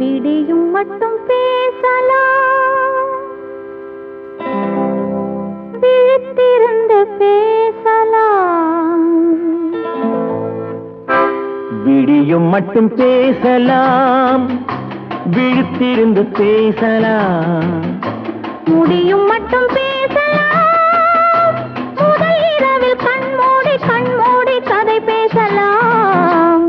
விடியும் மட்டும் பேசலாம், விழித்திருந்து பேசலாம். விடியும் மட்டும் பேசலாம், விழித்திருந்து பேசலாம். முடியும் மட்டும் பேசலாம், முதல் இரவில் கண்மூடி கண்மூடி கதை பேசலாம்.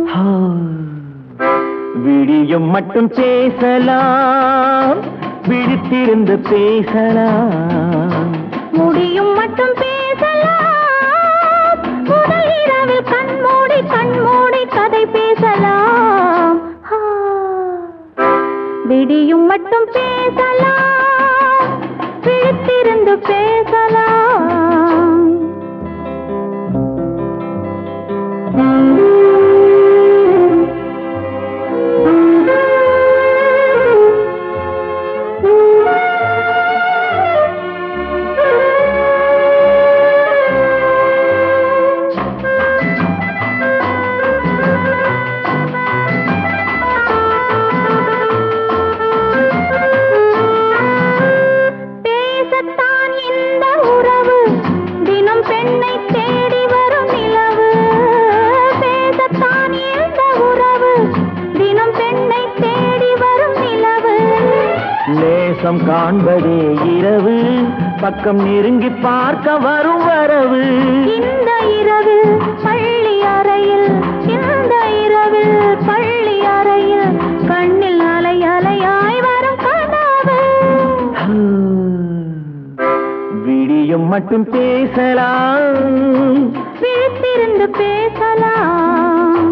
விடியும் மட்டும் பேசலாம், விழித்திருந்து பேசலாம். முடியும் மட்டும் பேசலாம், முதல் இரவில் கண்மூடி கண்மூடி கதை பேசலாம். விடியும் மட்டும் பேசலாம், விழித்திருந்து பேசலாம். நேசம் காண்பதே இரவு, பக்கம் நெருங்கி பார்க்க வரும் வரவு. இந்த இரவில் பள்ளி அறையில், இந்த இரவில் பள்ளி அறையில் கண்ணில் அலை அலையாய் வரும் கனவு. விடியும் மட்டும் பேசலாம், விழித்திருந்து பேசலாம்.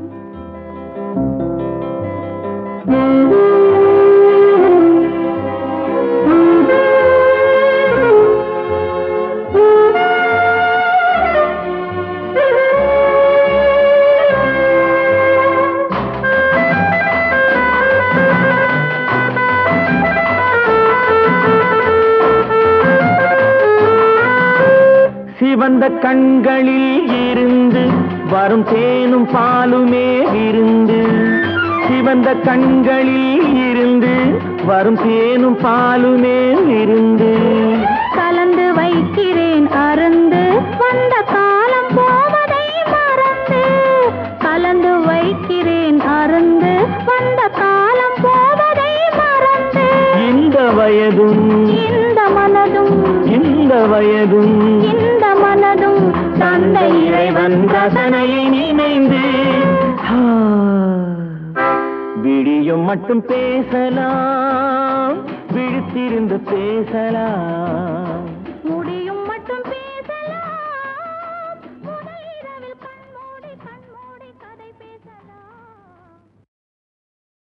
சிவந்த கண்களில் இருந்து வரும் தேனும் பாலுமே விருந்து. சிவந்த கண்களில் இருந்து வரும் தேனும் பாலுமே விருந்து. கலந்து வைக்கிறேன் அருந்து, வந்த காலம் போவதை மறந்து. கலந்து வைக்கிறேன் அருந்து, வந்த காலம் போவதை மறந்து. இந்த வயதும் இந்த மனதும், இந்த வயதும் இந்த மனதும் தந்தை இறைவன் ரசனையை நினைந்து. விடியும் மட்டும் பேசலாம், விழித்திருந்து பேசலாம்.